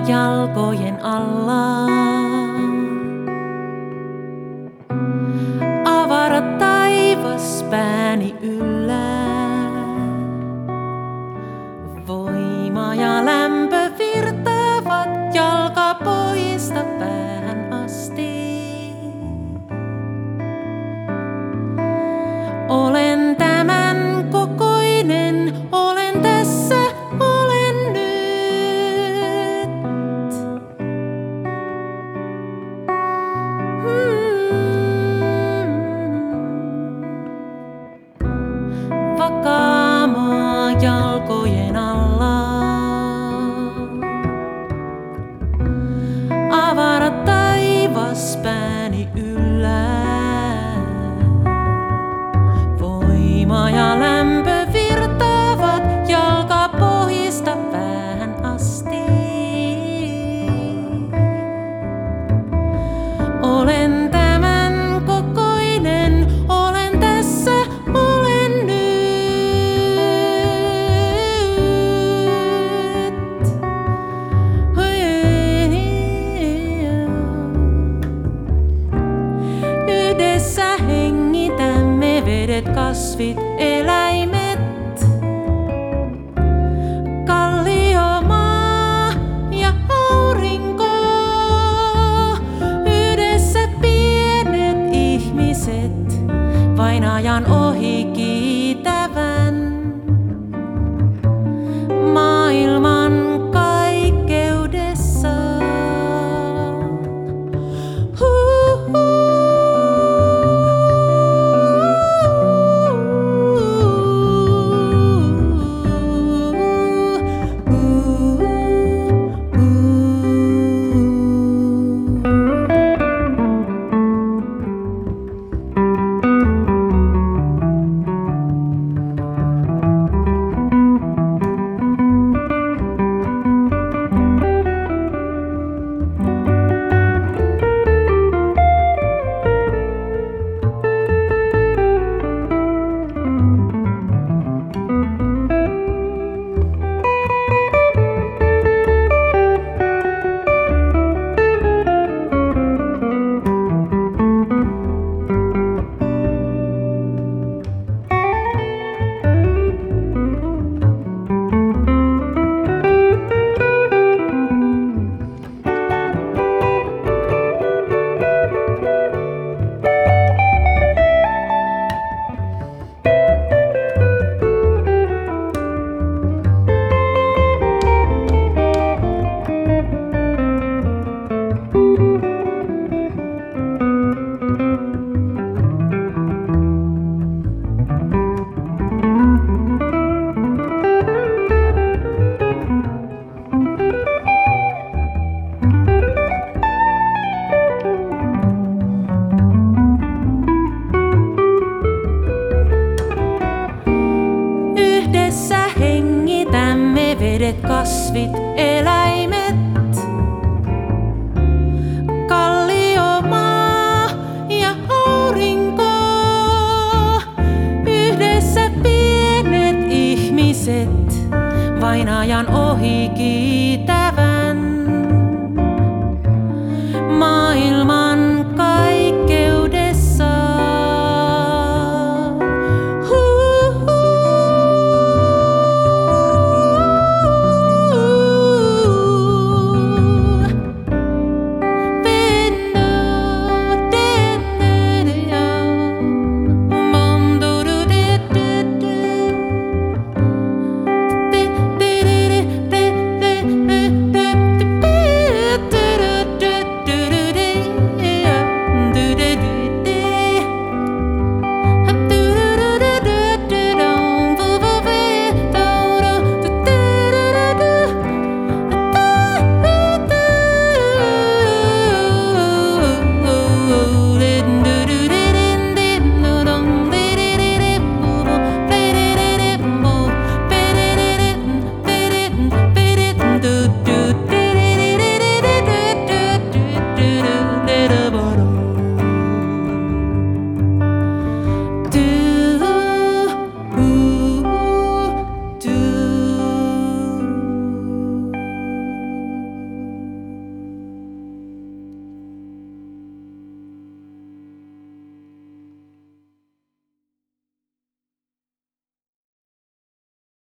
jalkojen alla. Avara taivas pääni yllä. Voima ja lämpö virtaavat jalkapohjista päähän asti. Olen tämän kokoinen, olen tässä, olen nyt. Vakaa maa jalkojen alla. Avara taivas pääni yllä. Voima ja lämpö virtaavat jalkapohjista päähän asti. Olen tämän kokoinen, olen tässä, olen nyt. Yhdessä hengitämme vedet, kasvit, eläimet, kalliomaa ja aurinko. Yhdessä pienet ihmiset, vainajan ohi kiitävän maailman kaikkeudessa. Yhdessä hengitämme vedet, kasvit, eläimet, kalliomaa ja aurinko. Yhdessä pienet ihmiset, vainajan ohi kiitävän maailman